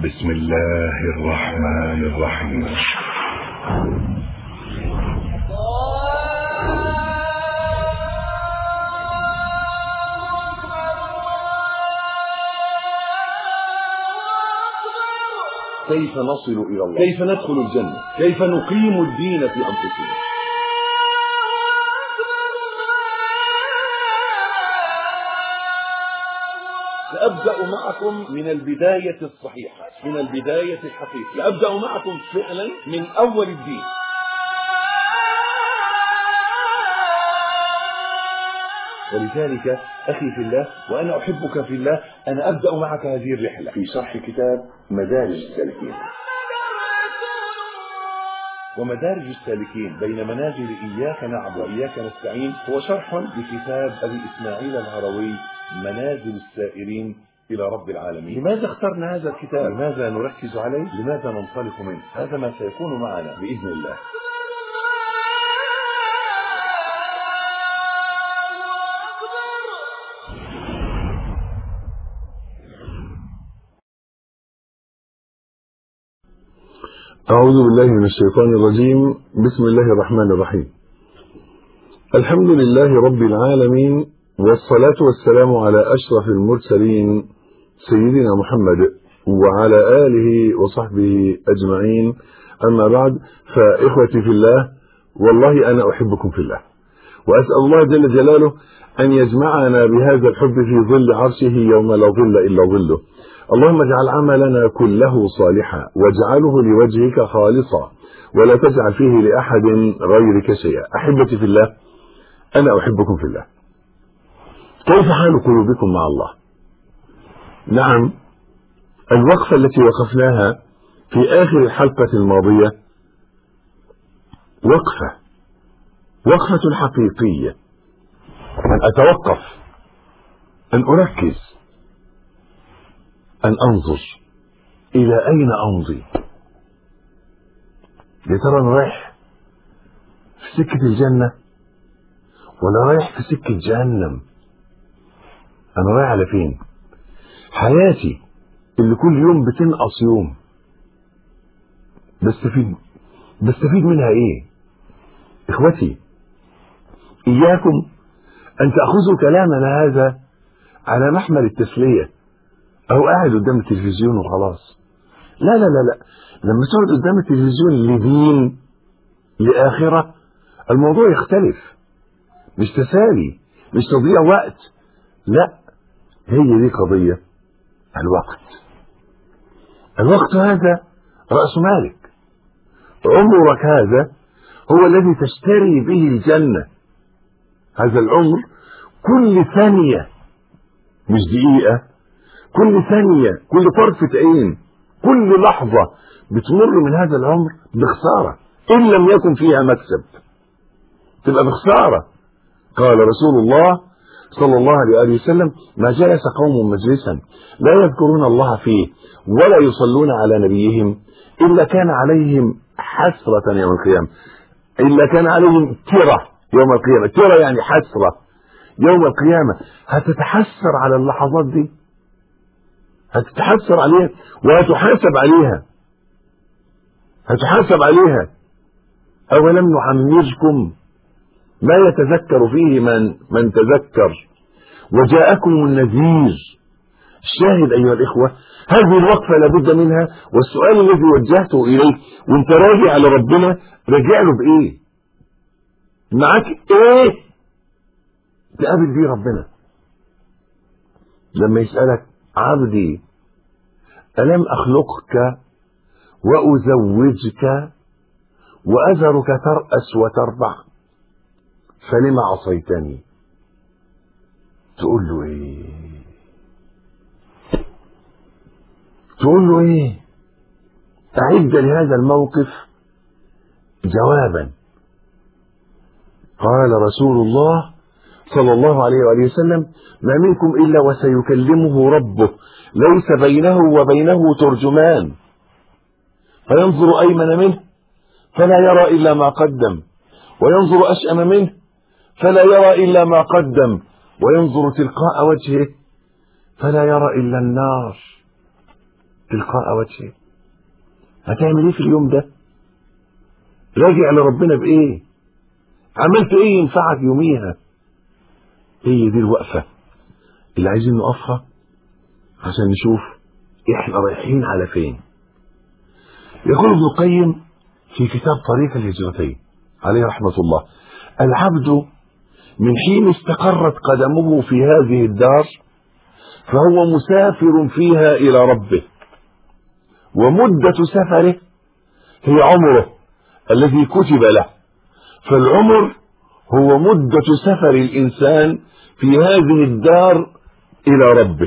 بسم الله الرحمن الرحيم. كيف نصل إلى الله؟ كيف ندخل الجنة؟ كيف نقيم الدين في أنفسنا؟ سأبدأ معكم من البداية الصحيحة، من البداية الحقيقية. سأبدأ معكم فعلا من أول الدين. ولذلك أخي في الله وأنا أحبك في الله، أنا أبدأ معك هذه الرحلة في شرح كتاب مدارج السالكين. ومدارج السالكين بين منازل إياك نعبد وإياك نستعين هو شرح لكتاب أبي إسماعيل الهروي منازل السائرين إلى رب العالمين. لماذا اخترنا هذا الكتاب؟ لماذا نركز عليه؟ لماذا ننطلق منه؟ هذا ما سيكون معنا بإذن الله. أعوذ بالله من الشيطان الرجيم. بسم الله الرحمن الرحيم. الحمد لله رب العالمين، والصلاة والسلام على أشرف المرسلين سيدنا محمد وعلى آله وصحبه أجمعين. أما بعد، فإخوتي في الله، والله أنا أحبكم في الله، وأسأل الله جل جلاله أن يجمعنا بهذا الحب في ظل عرشه يوم لا ظل إلا ظله. اللهم اجعل عملنا كله صالحا، واجعله لوجهك خالصا، ولا تجعل فيه لأحد غيرك شيئا. أحبتي في الله، أنا أحبكم في الله. كيف حال قلوبكم مع الله؟ نعم، الوقفة التي وقفناها في آخر الحلقة الماضية وقفة حقيقية، أن أتوقف، أن أركز، أن أنظر إلى أين أمضي. يا ترى أنا رايح في سكة الجنة ولا رايح في سكة جهنم؟ أنا رايح على فين؟ حياتي اللي كل يوم بتنقص يوم بستفيد منها إيه؟ إخوتي، إياكم أن تأخذوا كلامنا هذا على محمل التسلية، أو قاعد قدام التلفزيون وخلاص. لا لا لا لا، لما تقعد قدام التلفزيون لدين لآخرة الموضوع يختلف، مش تسالي، مش تضيع وقت، لا، هي دي قضية الوقت هذا رأس مالك. عمرك هذا هو الذي تشتري به الجنة. هذا العمر كل ثانية، مش دقيقة، كل ثانية، كل طرفة عين، كل لحظة بتمر من هذا العمر بخسارة إن لم يكن فيها مكسب، تبقى بخسارة. قال رسول الله صلى الله عليه وسلم: ما جلس قوم مجلسا لا يذكرون الله فيه ولا يصلون على نبيهم إلا كان عليهم حسرة يوم القيامة، إلا كان عليهم ترة يوم القيامة. ترة يعني حسرة يوم القيامة. هتتحسر على اللحظات دي، هتتحسر عليها وهتحاسب عليها. أولم نعمركم ما يتذكر فيه من تذكر وجاءكم النذير. الشاهد أيها الإخوة، هذه الوقفة لابد منها. والسؤال الذي وجهته إليه وانت راجع على ربنا، راجع له بإيه؟ معاك إيه تقابل بيه ربنا لما يسألك: عبدي ألم أخلقك وأزوجك وأذرك ترأس وتربع فلما عصيتني؟ تقول له إيه؟ أعد لهذا الموقف جوابا. قال رسول الله صلى الله عليه وآله وسلم: ما منكم إلا وسيكلمه ربه ليس بينه وبينه ترجمان، فينظر أيمن منه فلا يرى إلا ما قدم، وينظر أشأم منه فلا يرى إلا ما قدم، وينظر تلقاء وجهه فلا يرى إلا النار. تلقاء وجهه. هتعمل ايه في اليوم ده؟ راجع لربنا بايه؟ عملت ايه ينفعك يوميها؟ هي دي الوقفة اللي عايزين نقفها عشان نشوف احنا رايحين على فين. يقول ابن القيم في كتاب طريق الهجرتين عليه رحمة الله: العبد من حين استقرت قدمه في هذه الدار فهو مسافر فيها إلى ربه، ومدة سفره هي عمره الذي كتب له، فالعمر هو مدة سفر الإنسان في هذه الدار إلى ربه.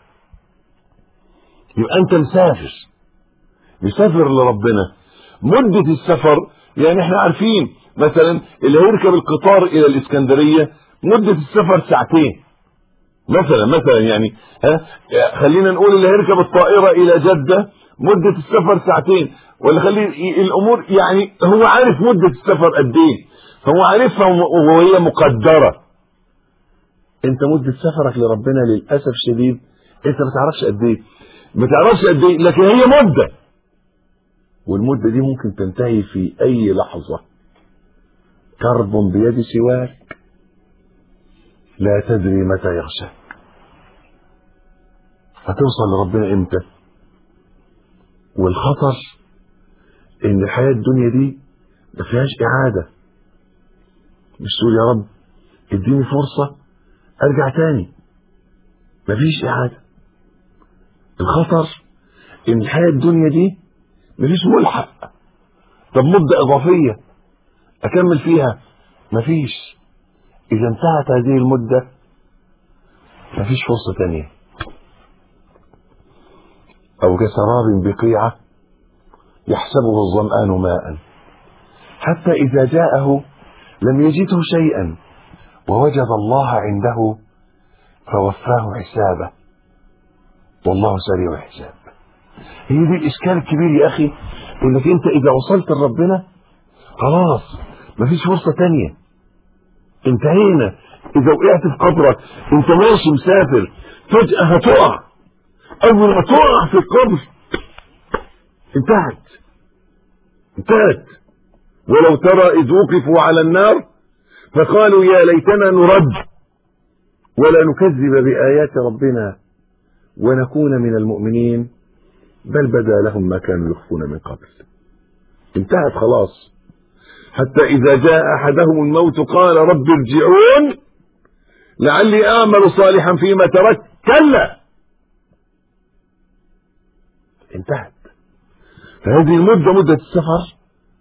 يبقى أنت مسافر لربنا. مدة السفر يعني احنا عارفين مثلا اللي هيركب القطار إلى الإسكندرية مدة السفر ساعتين مثلا يعني خلينا نقول اللي هيركب الطائرة إلى جدة مدة السفر ساعتين، ولا خلي الأمور يعني هو عارف مدة السفر قد إيه، هو عارفها وهي مقدرة. انت مدة سفرك لربنا للأسف شديد انت ما تعرفش قد ايه، لكن هي مدة، والمدة دي ممكن تنتهي في اي لحظة. كرب بيد سواك لا تدري متى يغشى. هتوصل لربنا امتى؟ والخطر ان الحياة الدنيا دي ما فيهاش اعادة. مش تقول يا رب اديني فرصة ارجع تاني، مفيش اعادة. الخطر ان الحياة الدنيا دي مفيش ملحق. طب مدة اضافية اكمل فيها؟ مفيش. اذا انتهت هذه المدة مفيش فرصة تانية. او كسراب بقيعة يحسبه الظمآن ماء حتى اذا جاءه لم يجده شيئا ووجد الله عنده فوفاه حسابه والله سريع الحساب. هي دي الاشكال الكبير يا اخي، انك انت اذا وصلت لربنا خلاص مفيش فرصة تانية، انتهينا. اذا وقعت في قبرك انت ماشي مسافر فجأة هتقع، اول ما تقع في القبر انتهت. ولو ترى اذ وقفوا على النار فقالوا يا ليتنا نرد ولا نكذب بآيات ربنا ونكون من المؤمنين بل بدا لهم ما كانوا يخفون من قبل. انتهت خلاص. حتى إذا جاء أحدهم الموت قال رب ارجعون لعلي أعمل صالحا فيما تركت كلا. انتهت. فهذه المدة مدة السفر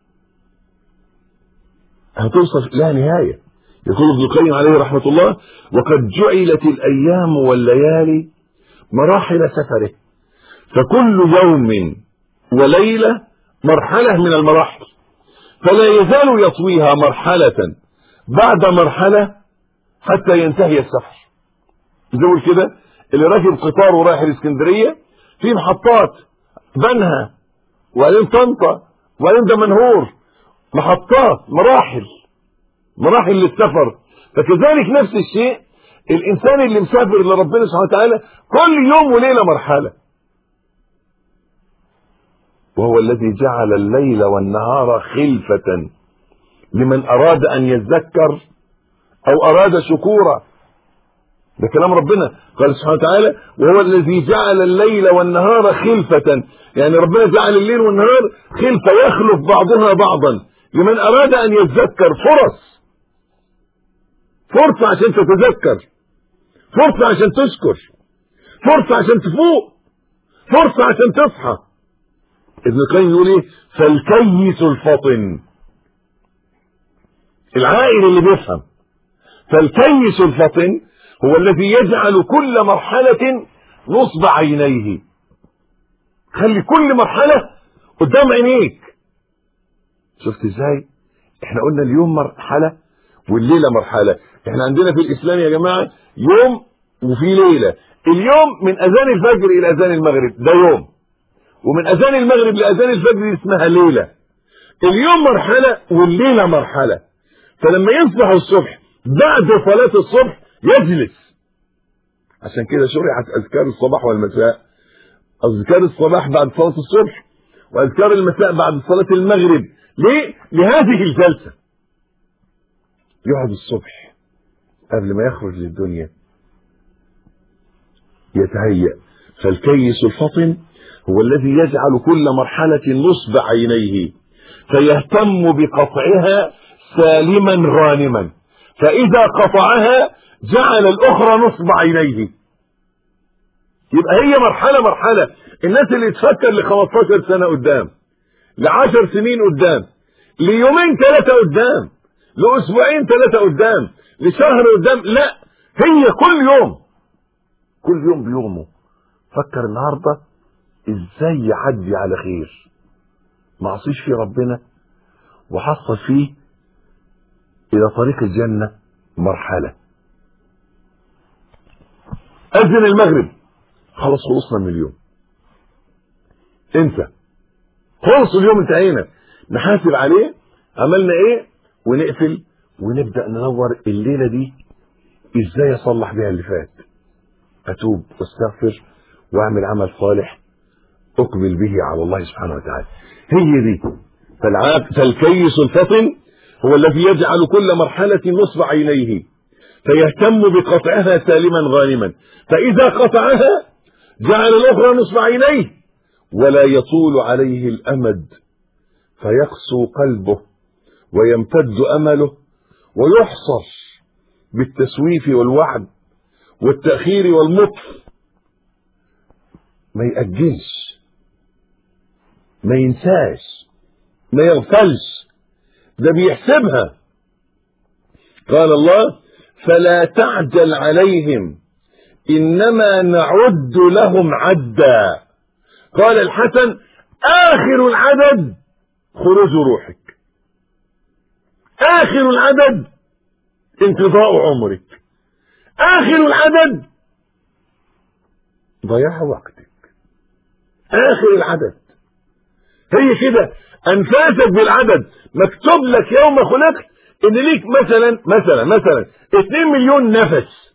هتوصل لها نهاية. يقول ابن القيم عليه رحمة الله: وقد جعلت الأيام والليالي مراحل سفره، فكل يوم وليلة مرحلة من المراحل، فلا يزال يطويها مرحلة بعد مرحلة حتى ينتهي السفر. يقول كده اللي راكب قطار ورايح الإسكندرية في محطات بنها وبعدين طنطا وبعدين دمنهور، محطات مراحل للسفر. فكذلك نفس الشيء الإنسان اللي مسافر لربنا سبحانه وتعالى كل يوم وليلة مرحلة. وهو الذي جعل الليل والنهار خلفة لمن أراد أن يذكر أو أراد شكورا. ده كلام ربنا. قال سبحانه وتعالى: وهو الذي جعل الليل والنهار خلفة، يعني ربنا جعل الليل والنهار خلفة يخلف بعضها بعضا لمن أراد أن يتذكر. فرصة عشان تتذكر، فرصة عشان تشكر، فرصة عشان تفوق، فرصة عشان تصحى. ابن القيم يقول ايه؟ فالكيس الفطن، العاقل اللي بيفهم. فالكيس الفطن هو الذي يجعل كل مرحلة نصب عينيه. خلي كل مرحلة قدام عينيك. شفت ازاي؟ احنا قلنا اليوم مرحلة والليلة مرحلة. احنا عندنا في الاسلام يا جماعة يوم وفي ليلة. اليوم من اذان الفجر الى اذان المغرب ده يوم، ومن اذان المغرب لاذان الفجر اسمها ليلة. اليوم مرحلة والليلة مرحلة. فلما يصبح الصبح بعد صلاة الصبح يجلس. عشان كده شرعت اذكار الصباح والمساء أذكار الصباح بعد صلاة الصبح وأذكار المساء بعد صلاة المغرب. ليه؟ لهذه الجلسة. يقعد الصبح قبل ما يخرج للدنيا يتهيأ. فالكيس الفطن هو الذي يجعل كل مرحلة نصب عينيه فيهتم بقطعها سالما غانما، فإذا قطعها جعل الأخرى نصب عينيه. يبقى هي مرحلة. الناس اللي تفكر ل15 سنة قدام، ل10 سنين قدام، ليومين 3 قدام، لأسبوعين 3 قدام، لشهر قدام، لا، هي كل يوم بيومه. فكر النهارده ازاي يعدي على خير، ما عصيش فيه ربنا وحصل فيه الى طريق الجنة مرحلة. اذن المغرب، خلاص خلصنا من اليوم. انت خلص اليوم، انتهينا، نحاسب عليه عملنا ايه ونقفل ونبدأ ندور الليلة دي ازاي اصلح بيها اللي فات، اتوب واستغفر واعمل عمل صالح اقبل به على الله سبحانه وتعالى. هي دي. فالكيس الفطن هو الذي يجعل كل مرحلة نصب عينيه فيهتم بقطعها سالما غانما، فإذا قطعها جعل الأخرى نصب عينيه ولا يطول عليه الأمد فيقسو قلبه ويمتد أمله ويحصر بالتسويف والوعد والتأخير والمطف. ما يأجلش، ما ينساش، ما يغفلش، ده بيحسبها. قال الله فلا تعجل عليهم إنما نعد لهم عدا. قال الحسن آخر العدد خروج روحك، آخر العدد انقضاء عمرك، آخر العدد ضياع وقتك، آخر العدد. هي كده أنفاسك بالعدد. مكتوب لك يوم خلقت إن ليك مثلا 2 مليون نفس،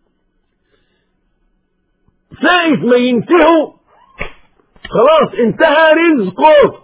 ساعة ما ينتهوا خلاص انتهى رزقك،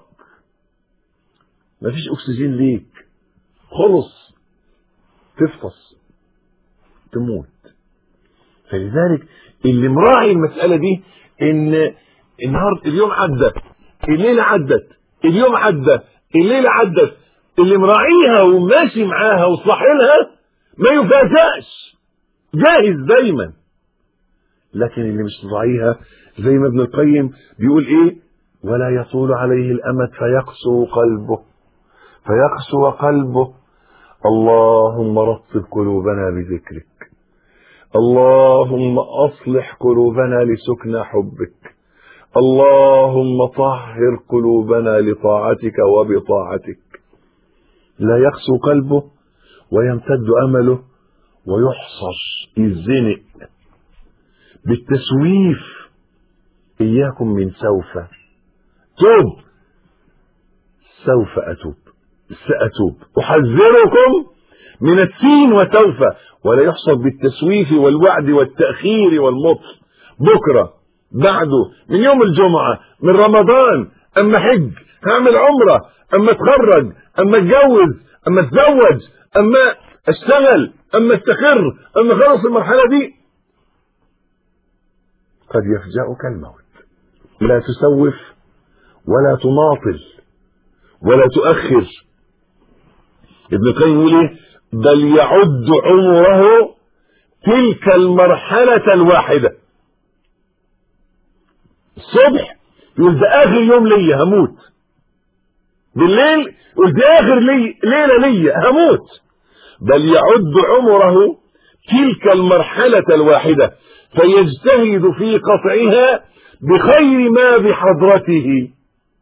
مفيش أكسجين ليك، خلص، تفطس، تموت. فلذلك اللي مراعي المسألة دي إن اليوم عدى، الليلة عدت، اليوم عدى، الليلة عدت، اللي مراعيها وماشي معاها وصاحلها ما يفاجأش، جاهز دايما. لكن اللي مش مراعيها زي ما ابن القيم بيقول ايه، ولا يطول عليه الأمد فيقسو قلبه. اللهم رطب قلوبنا بذكرك، اللهم أصلح قلوبنا لسكن حبك، اللهم طهر قلوبنا لطاعتك وبطاعتك. لا يقسو قلبه ويمتد أمله ويحصر، يزنق بالتسويف. إياكم من سوف توب، سوف أتوب، سأتوب، أحذركم من السين وسوف. ولا يحصل بالتسويف والوعد والتأخير والمطف. بكرة، بعده، من يوم الجمعة، من رمضان، أما حج، هعمل عمرة، أما اتخرج، أما اتجوز، أما اتزوج، أما اشتغل، أما استقر، أما خلص المرحلة دي، قد يفجأك الموت. لا تسوف ولا تماطل ولا تؤخر. ابن القيم يقول ايه؟ بل يعد عمره تلك المرحلة الواحدة. الصبح يقول ده آخر يوم ليا هموت، بالليل يقول ده آخر ليلة ليا هموت. بل يعد عمره تلك المرحلة الواحدة فيجتهد في قطعها بخير ما بحضرته.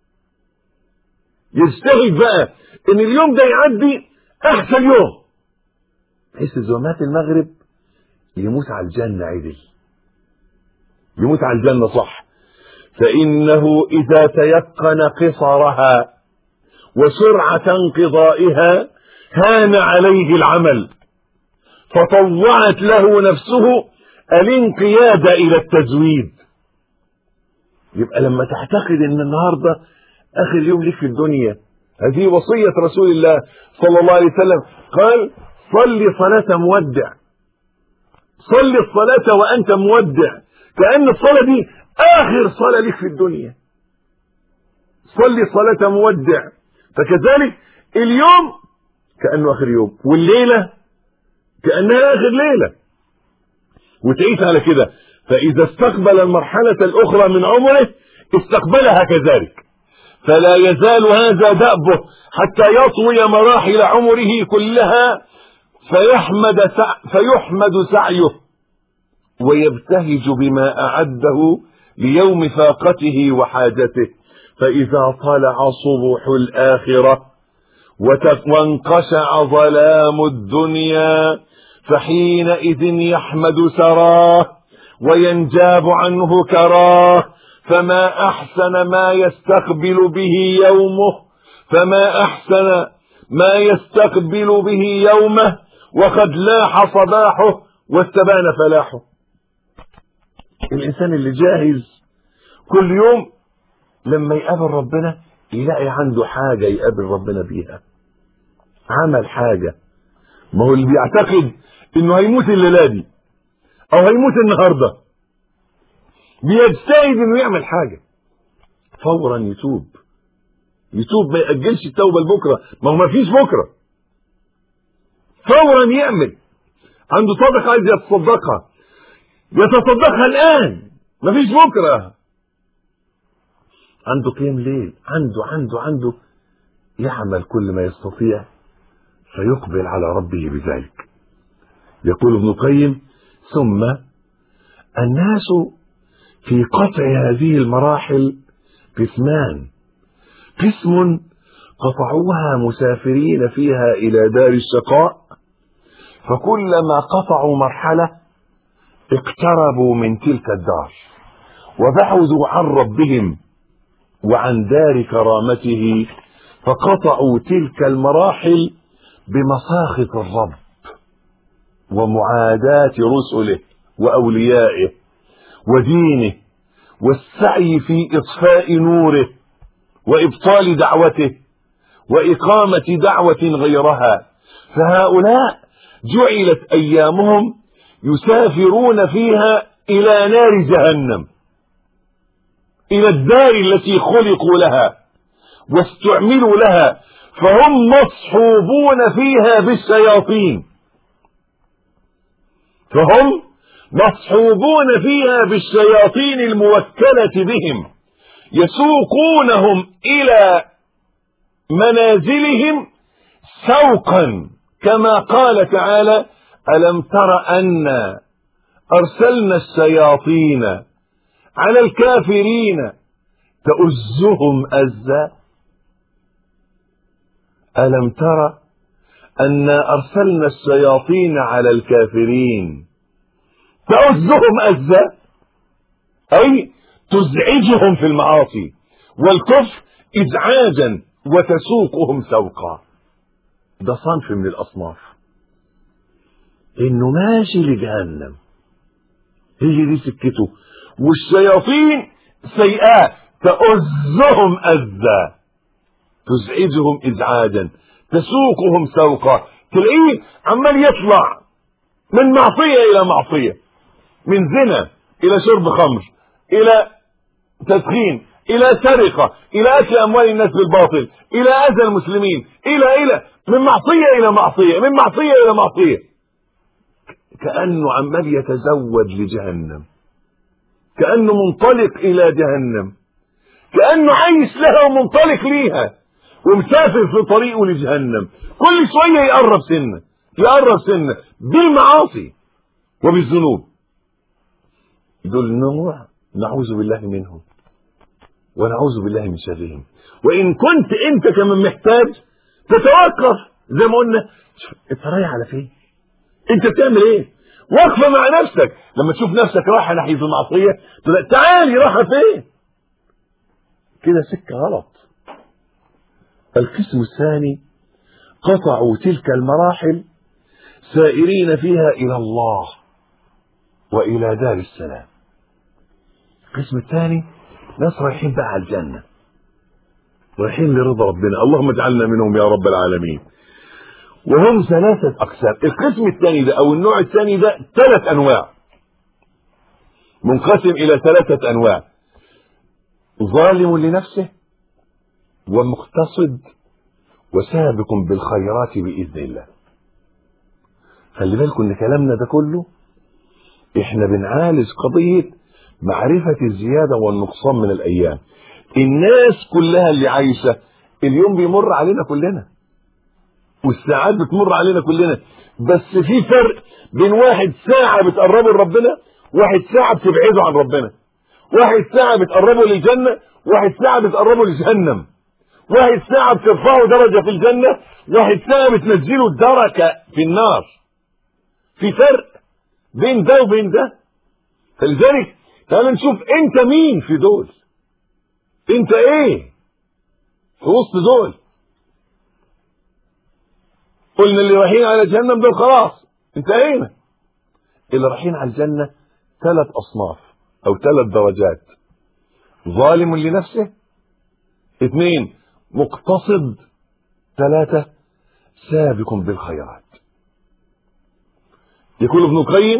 يجتهد بقى ان اليوم ده يعدي احسن يوم، بحيث اذا مات المغرب يموت على الجنة عدل، يموت على الجنة صح. فإنه إذا تيقن قصرها وسرعة انقضائها هان عليه العمل، فطوعت له نفسه الانقياد إلى التزويد. يبقى لما تعتقد ان النهارده اخر يوم ليك في الدنيا، هذه وصية رسول الله صلى الله عليه وسلم، قال صلي صلاة مودع، صلي الصلاة وانت مودع، كأن الصلاة دي اخر صلاة ليك في الدنيا. صلي صلاة مودع. فكذلك اليوم كأنه اخر يوم، والليلة كأنها اخر ليلة، وتعيش على كده. فاذا استقبل المرحلة الاخرى من عمره استقبلها كذلك، فلا يزال هذا دأبه حتى يطوي مراحل عمره كلها فيحمد سعيه ويبتهج بما أعده ليوم فاقته وحاجته. فإذا طلع صبح الآخرة وانقشع ظلام الدنيا فحينئذ يحمد سراه وينجاب عنه كراه، فما أحسن ما يستقبل به يومه، فما أحسن ما يستقبل به يومه وقد لاح صباحه واستبان فلاحه. الإنسان اللي جاهز كل يوم لما يقابل ربنا يلاقي عنده حاجة يقابل ربنا بيها، عمل حاجة. ما هو اللي بيعتقد انه هيموت الليلة دي او هيموت النهاردة بيجتهد انه يعمل حاجة، فورا يتوب، ما يأجلش التوبة لبكرة، ما هو ما فيش بكرة، فورا يعمل. عنده صدقة عايز يتصدقها الآن، ما فيش بكرة. عنده قيام ليل، عنده يعمل كل ما يستطيع فيقبل على ربه بذلك. يقول ابن القيم: ثم الناس في قطع هذه المراحل قسمان: قسم قطعوها مسافرين فيها إلى دار الشقاء، فكلما قطعوا مرحلة اقتربوا من تلك الدار وبعدوا عن ربهم وعن دار كرامته، فقطعوا تلك المراحل بمساخط الرب ومعاداة رسله وأوليائه ودينه والسعي في إطفاء نوره وإبطال دعوته وإقامة دعوة غيرها. فهؤلاء جعلت أيامهم يسافرون فيها إلى نار جهنم، إلى الدار التي خلقوا لها واستعملوا لها، فهم مصحوبون فيها بالشياطين، الموكلة بهم، يسوقونهم إلى منازلهم سوقا، كما قال تعالى: ألم تر أنا أرسلنا الشياطين على الكافرين تؤزهم أزا. ألم تر أنا أرسلنا الشياطين على الكافرين تؤزهم أزا، أي تزعجهم في المعاصي والكفر إزعاجا وتسوقهم سوقا. ده صنف من الأصناف، إنه ماشي لجهنم، هي دي سكته، والشياطين سيئات تؤزهم أزا، تزعجهم إزعاجا، تسوقهم سوقا. تلاقيه عمال يطلع من معصية إلى معصية، من زنا إلى شرب خمر، إلى تدخين، إلى سرقة، إلى أكل أموال الناس بالباطل، إلى أذى المسلمين، إلى من معصية إلى معصية، من معصية إلى معصية، كأنه عمال يتزوج لجهنم، كأنه منطلق إلى جهنم، كأنه عايش لها ومنطلق ليها ومسافر في طريقه لجهنم. كل شوية يقرب سنة بالمعاصي وبالذنوب. دول نوع نعوذ بالله منهم ونعوذ بالله من شرهم. وإن كنت أنت كمان محتاج تتوقف، زي ما قلنا، أنت رايح على فين؟ أنت بتعمل إيه؟ وقفة مع نفسك. لما تشوف نفسك رايحة ناحية المعصية تقول تعالي، رايحة فين؟ كده سكة غلط. القسم الثاني: قطعوا تلك المراحل سائرين فيها إلى الله وإلى دار السلام. القسم الثاني ناس رايحين بقى على الجنة، رايحين لرضا ربنا، اللهم اجعلنا منهم يا رب العالمين. وهم 3 أقسام. القسم الثاني ده أو النوع الثاني ده 3 أنواع، منقسم إلى 3 أنواع: ظالم لنفسه، ومقتصد، وسابق بالخيرات بإذن الله. خلي بالكم ان كلامنا ده كله احنا بنعالج قضية معرفة الزيادة والنقصان من الأيام. الناس كلها اللي عايشة اليوم بيمر علينا كلنا، والساعات بتمر علينا كلنا، بس في فرق بين 1 ساعة بتقربه لربنا، 1 ساعة بتبعده عن ربنا، 1 ساعة بتقربه للجنة، 1 ساعة بتقربه لجهنم، 1 ساعة بترفعه درجة في الجنة، 1 ساعة بتنزله دركة في النار. في فرق بين ده وبين ده. فلذلك تعالوا نشوف انت مين في دول، انت ايه في وسط دول. قلنا اللي رايحين على جهنم دول خلاص انتهينا. اللي رايحين على الجنة 3 أصناف او 3 درجات: ظالم لنفسه، 2 مقتصد، 3 سابق بالخيرات. يقول ابن القيم: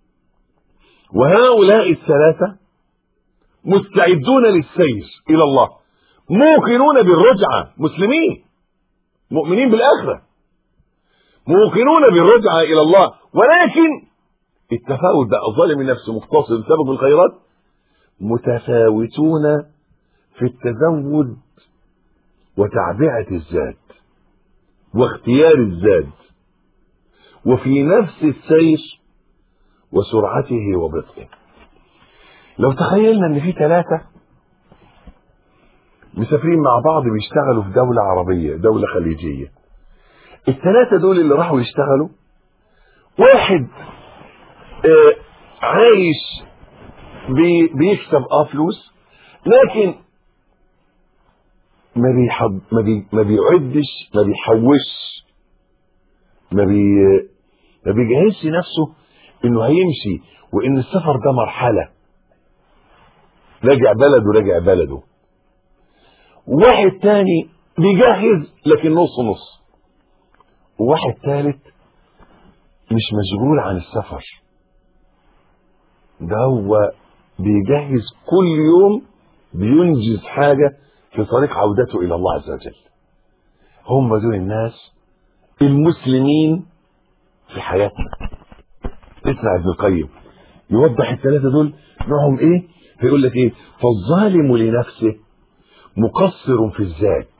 وهؤلاء ال3 مستعدون للسير إلى الله، موقنون بالرجعة، مسلمين مؤمنين بالآخرة، موقنون بالرجعة إلى الله، ولكن التفاوت بقى ظالم نفسه مقتصد سابق بالخيرات، متفاوتون في التزود وتعبئة الزاد واختيار الزاد، وفي نفس السير وسرعته وبطئه. لو تخيلنا ان في 3 مسافرين مع بعض بيشتغلوا في دولة عربية، دولة خليجية، ال3 دول اللي راحوا يشتغلوا، واحد عايش بيكسب فلوس، لكن ما بيعدش، ما بيحوش، ما بيجهزش نفسه انه هيمشي، وان السفر ده مرحلة، راجع بلده. واحد تاني بيجهز لكن نص نص. وواحد ثالث مش مشغول عن السفر، ده هو بيجهز كل يوم، بينجز حاجة في طريق عودته إلى الله عز وجل. هم دول الناس المسلمين في حياتنا. اسمع ابن القيم يوضح ال3 دول نوعهم ايه، فيقول لك ايه: فالظالم لنفسه مقصر في الذات،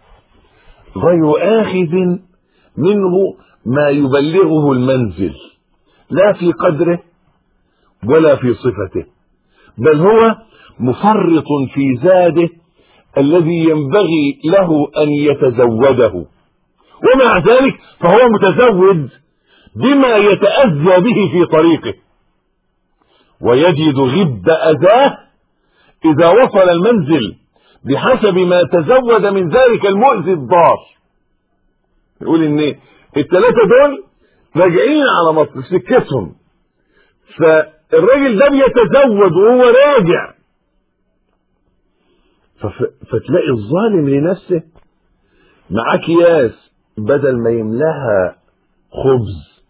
غير آخذ منه ما يبلغه المنزل، لا في قدره ولا في صفته، بل هو مفرط في زاده الذي ينبغي له أن يتزوده، ومع ذلك فهو متزود بما يتأذى به في طريقه، ويجد غب أذاه إذا وصل المنزل بحسب ما تزود من ذلك المؤذي الضار. يقول إن ال3 دول راجعين على مصر سكتهم، فالراجل ده بيتزود وهو راجع، فتلاقي الظالم لنفسه مع اكياس بدل ما يملاها خبز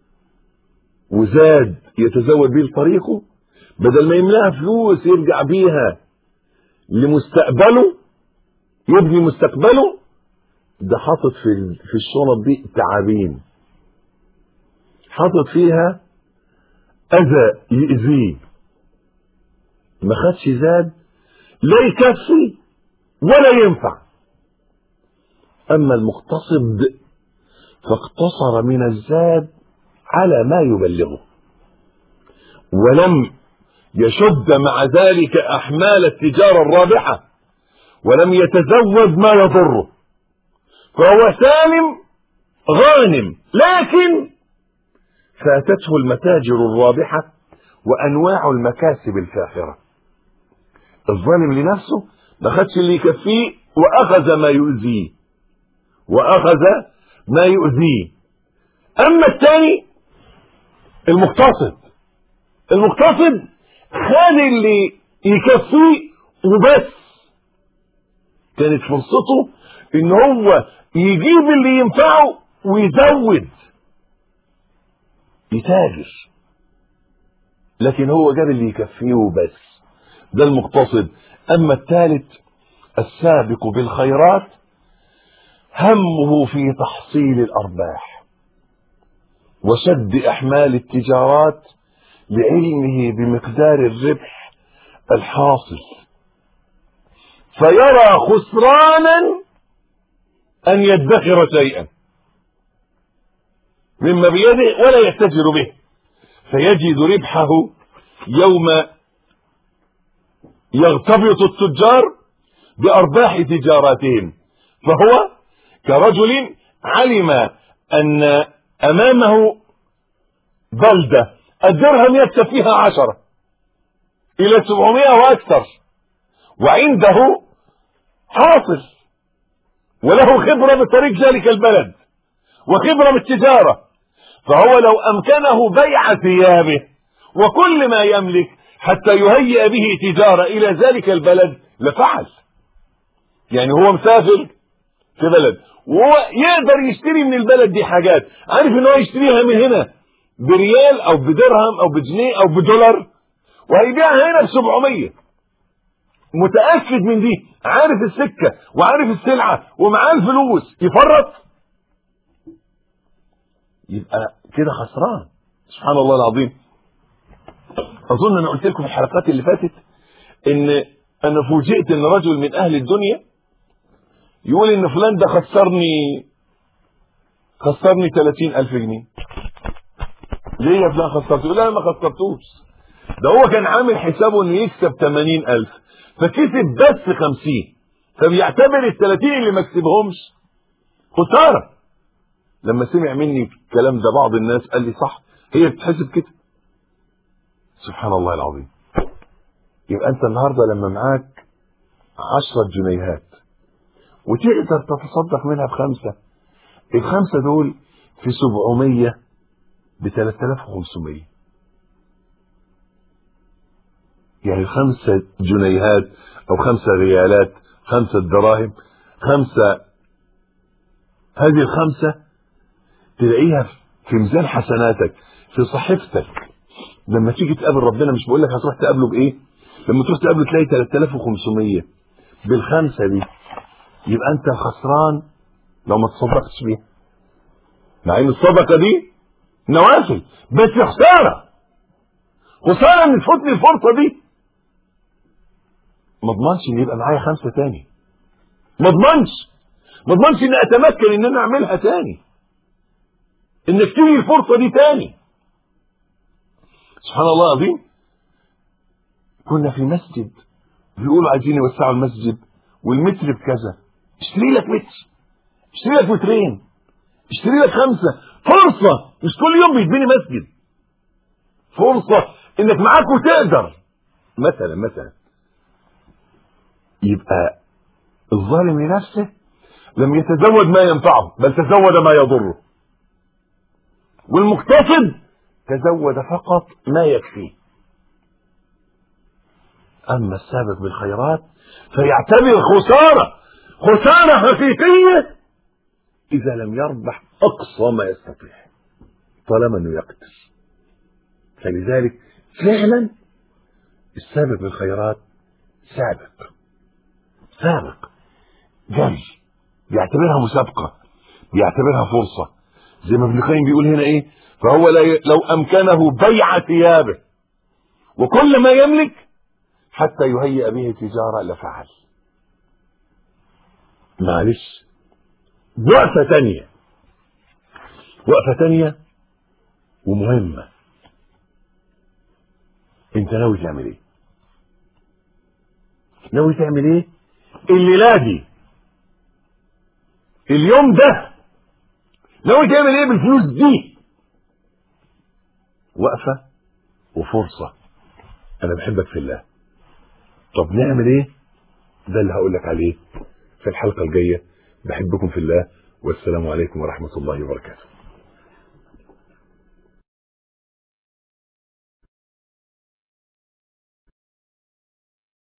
وزاد يتزود بيه لطريقه، بدل ما يملاها فلوس يرجع بيها لمستقبله، يبني مستقبله، ده حاطط في الشنط دي تعابين، حاطط فيها اذى يأذيه، ما خدش زاد لا يكفي ولا ينفع. اما المقتصد فاقتصر من الزاد على ما يبلغه، ولم يشد مع ذلك احمال التجارة الرابحة، ولم يتزود ما يضره، فهو سالم غانم، لكن فاتته المتاجر الرابحة وانواع المكاسب الفاخرة. الظالم لنفسه ما خدش اللي يكفيه واخذ ما يؤذيه، اما الثاني المقتصد خد اللي يكفيه وبس. كانت فرصته ان هو يجيب اللي ينفعه ويزود يتاجر، لكن هو جاب اللي يكفيه وبس. ده المقتصد. اما الثالث السابق بالخيرات همه في تحصيل الارباح وشد احمال التجارات لعلمه بمقدار الربح الحاصل، فيرى خسرانا ان يدخر شيئا مما بيده ولا يتجر به، فيجد ربحه يوم يغتبط التجار بارباح تجاراتهم. فهو كرجل علم ان امامه بلدة الدرهم يكسب فيها 10 الى 700 واكثر، وعنده حاصل وله خبرة بطريق ذلك البلد وخبرة بالتجارة، فهو لو امكنه بيع ثيابه وكل ما يملك حتى يهيئ به تجارة الى ذلك البلد لفعل. يعني هو مسافر في بلد وهو يقدر يشتري من البلد دي حاجات، عارف ان هو يشتريها من هنا بريال او بدرهم او بجنيه او بدولار وهيبيعها هنا ب700، متأكد من دي، عارف السكة وعارف السلعة ومعاه الفلوس، يفرط؟ يبقى كده خسران. سبحان الله العظيم. اظن انا قلت لكم في الحلقات اللي فاتت ان انا فوجئت ان رجل من اهل الدنيا يقول ان فلان ده خسرني 30,000 جنيه. ليه يا فلان خسرته؟ يقول لا ما خسرتوش، ده هو كان عامل حسابه انه يكسب 80,000 فكسب بس 50، فبيعتبر ال30 اللي ما كسبهمش خساره. لما سمع مني الكلام ده بعض الناس قال لي صح، هي بتحسب كده. سبحان الله العظيم. يبقى انت النهارده لما معاك 10 جنيهات وتقدر تتصدق منها ب5، ال5 دول في 700 ب 3500، يعني 5 جنيهات او 5 ريالات، 5 دراهم، 5، هذه ال5 تلاقيها في ميزان حسناتك في صحيفتك. لما تيجي تقابل ربنا مش بقول لك هتروح تقابله بايه، لما تروح تقابله تلاقي 3500 بال5 دي، يبقى انت خسران لو ما تصدقتش بيها، مع ان الصدقه دي نوافل، بس خساره ان تفوتني الفرصه دي. ما اضمنش ان يبقى معايا 5 تاني، ما اضمنش ان اتمكن ان انا اعملها تاني، انك تيجي الفرصه دي تاني. سبحان الله العظيم. كنا في مسجد بيقولوا عايزين يوسعوا المسجد والمتر بكذا، اشتري لك متر، اشتري لك مترين، اشتري لك 5. فرصه، مش كل يوم بيتبني مسجد، فرصه انك معاك وتقدر. مثلا يبقى الظالم لنفسه لم يتزود ما ينفعه بل تزود ما يضره، والمقتصد تزود فقط ما يكفيه. اما السابق بالخيرات فيعتبر خسارة حقيقية اذا لم يربح اقصى ما يستطيع طالما انه يقتل. فلذلك فعلا السابق بالخيرات سابق جري، بيعتبرها مسابقة، بيعتبرها فرصة، زي ما ابن القيم بيقول هنا ايه، فهو لو امكنه بيع ثيابه وكل ما يملك حتى يهيئ به تجارة لفعل. معلش، وقفة تانية ومهمة. انت ناوي تعمل ايه؟ الليلة دي، اليوم ده، ناوي تعمل ايه بالفلوس دي؟ وقفة وفرصة. انا بحبك في الله. طب نعمل ايه؟ ده اللي هقول لك عليه في الحلقة الجاية. بحبكم في الله، والسلام عليكم ورحمة الله وبركاته.